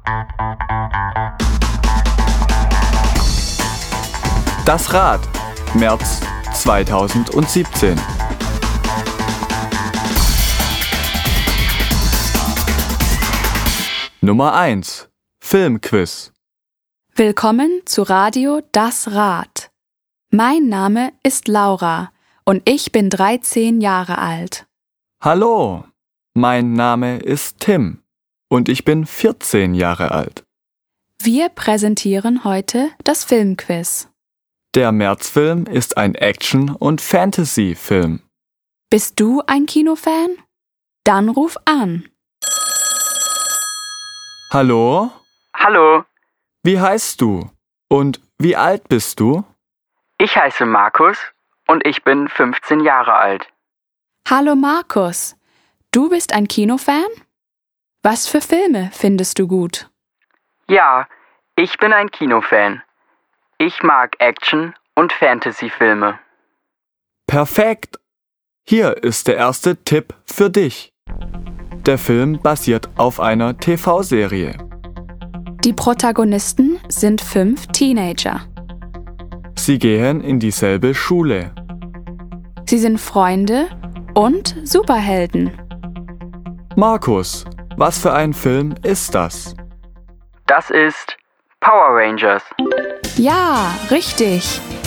Das Rad, März 2017. Nummer 1. Filmquiz. Willkommen zu Radio Das Rad. Mein Name ist Laura und ich bin 13 Jahre alt. Hallo, mein Name ist Tim und ich bin 14 Jahre alt. Wir präsentieren heute das Filmquiz. Der Märzfilm ist ein Action- und Fantasy-Film. Bist du ein Kinofan? Dann ruf an. Hallo? Hallo, Wie heißt du? Und wie alt bist du? ich heiße Markus und ich bin 15 Jahre alt. Hallo Markus, du bist ein Kinofan? Was für Filme findest du gut? Ja, ich bin ein Kinofan. Ich mag Action- und Fantasy-Filme. Perfekt! Hier ist der erste Tipp für dich. Der Film basiert auf einer TV-Serie. Die Protagonisten sind 5 Teenager. Sie gehen in dieselbe Schule. Sie sind Freunde und Superhelden. Markus, was für ein Film ist das? Das ist Power Rangers. Ja, richtig.